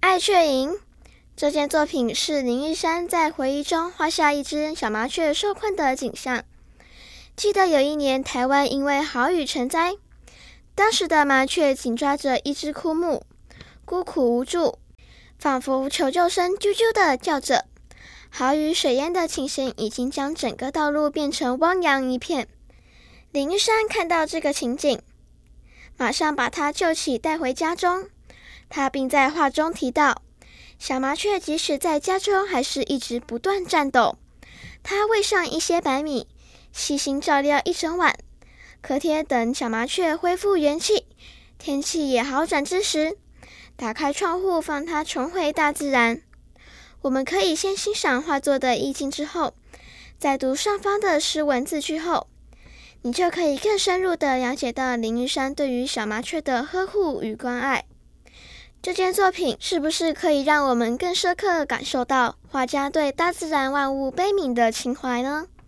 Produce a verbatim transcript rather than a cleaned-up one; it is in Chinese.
爱雀营这件作品是林玉山在回忆中画下一只小麻雀受困的景象。记得有一年台湾因为豪雨成灾，当时的麻雀紧抓着一只枯木，孤苦无助，仿佛求救声啾啾地叫着。豪雨水淹的情形已经将整个道路变成汪洋一片。林玉山看到这个情景，马上把它救起带回家中。他并在画中提到，小麻雀即使在家中还是一直不断战斗。他喂上一些白米，细心照料一整晚。隔天等小麻雀恢复元气，天气也好转之时，打开窗户放它重回大自然。我们可以先欣赏画作的意境之后，在读上方的诗文字句后，你就可以更深入地了解到林玉山对于小麻雀的呵护与关爱。这件作品是不是可以让我们更深刻感受到画家对大自然万物悲悯的情怀呢？